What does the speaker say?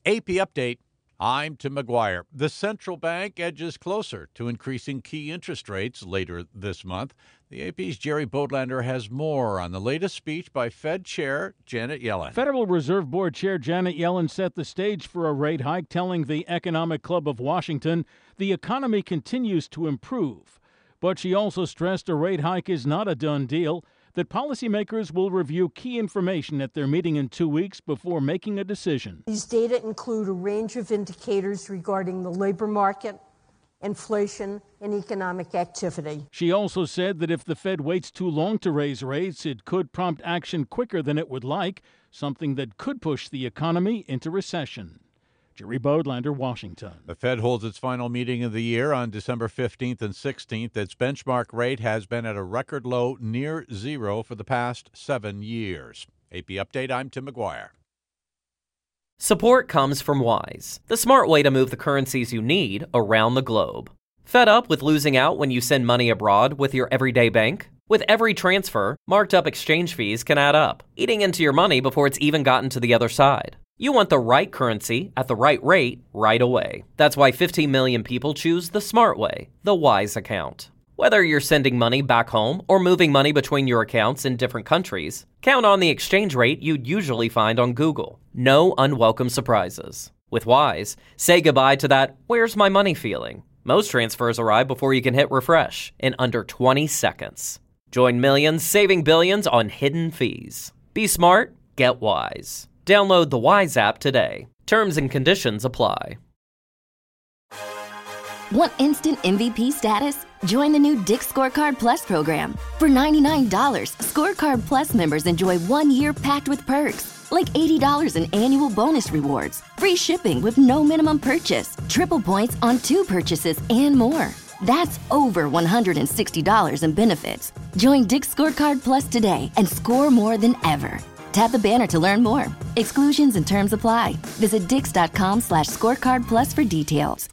AP Update. I'm Tim McGuire. The central bank edges closer to increasing key interest rates later this month. The AP's Jerry Bodlander has more on the latest speech by Fed Chair Janet Yellen. Federal Reserve Board Chair Janet Yellen set the stage for a rate hike, telling the Economic Club of Washington the economy continues to improve. But she also stressed a rate hike is not a done deal, that policymakers will review key information at their meeting in 2 weeks before making a decision. These data include a range of indicators regarding the labor market, inflation, and economic activity. She also said that if the Fed waits too long to raise rates, it could prompt action quicker than it would like, something that could push the economy into recession. Jerry Bodlander, Washington. The Fed holds its final meeting of the year on December 15th and 16th. Its benchmark rate has been at a record low near zero for the past 7 years. AP Update, I'm Tim McGuire. Support comes from Wise, the smart way to move the currencies you need around the globe. Fed up with losing out when you send money abroad with your everyday bank? With every transfer, marked up exchange fees can add up, eating into your money before it's even gotten to the other side. You want the right currency at the right rate right away. That's why 15 million people choose the smart way, the Wise account. Whether you're sending money back home or moving money between your accounts in different countries, count on the exchange rate you'd usually find on Google. No unwelcome surprises. With Wise, say goodbye to that "where's my money" feeling. Most transfers arrive before you can hit refresh in under 20 seconds. Join millions saving billions on hidden fees. Be smart, get Wise. Download the Wise app today. Terms and conditions apply. Want instant MVP status? Join the new Dick's Scorecard Plus program. For $99, Scorecard Plus members enjoy 1 year packed with perks, like $80 in annual bonus rewards, free shipping with no minimum purchase, triple points on 2 purchases, and more. That's over $160 in benefits. Join Dick's Scorecard Plus today and score more than ever. Tap the banner to learn more. Exclusions and terms apply. Visit Dix.com/scorecard plus for details.